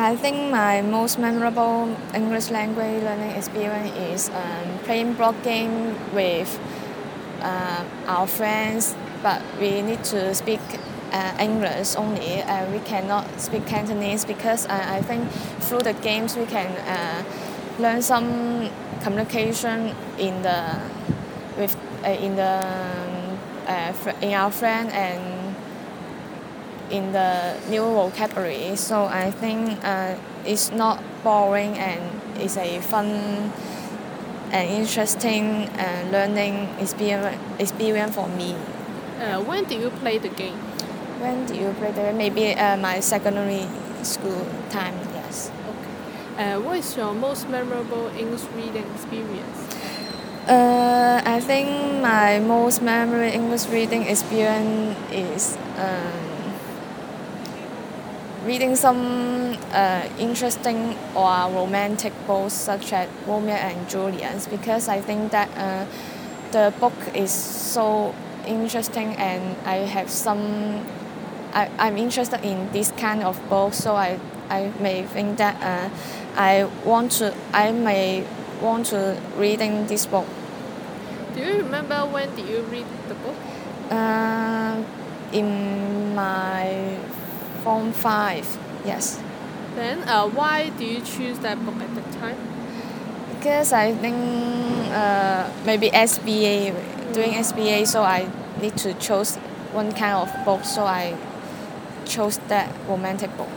I think my most memorable English language learning experience is playing board game with our friends, but we need to speak English only. We cannot speak Cantonese because I think through the games we can learn some communication in the with in the in our friend and in the new vocabulary. So I think it's not boring and it's a fun and interesting learning experience for me. When did you play the game? When did you play the maybe my secondary school time? Yes. Okay. What is your most memorable English reading experience? I think my most memorable English reading experience is reading some interesting or romantic books such as Romeo and Juliet, because I think that the book is so interesting and I'm interested in this kind of books, so I may think that I may want to reading this book. Do you remember when did you read the book? In my Form 5, yes. Then why do you choose that book at that time? Because I think maybe SBA, doing SBA, so I need to choose one kind of book, so I chose that romantic book.